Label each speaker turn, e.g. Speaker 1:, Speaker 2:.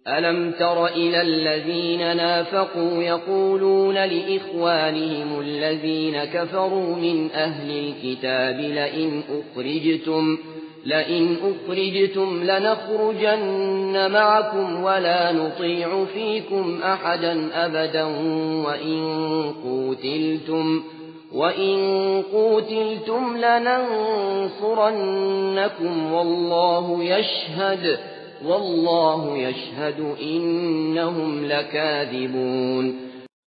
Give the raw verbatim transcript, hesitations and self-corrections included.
Speaker 1: ألم تر إلى الذين نافقوا يقولون لإخوانهم الذين كفروا من أهل الكتاب لئن أخرجتم, لئن أخرجتم لنخرجن معكم ولا نطيع فيكم أحدا أبدا وإن قوتلتم, وإن قوتلتم لننصرنكم والله يشهد والله يشهد إنهم لكاذبون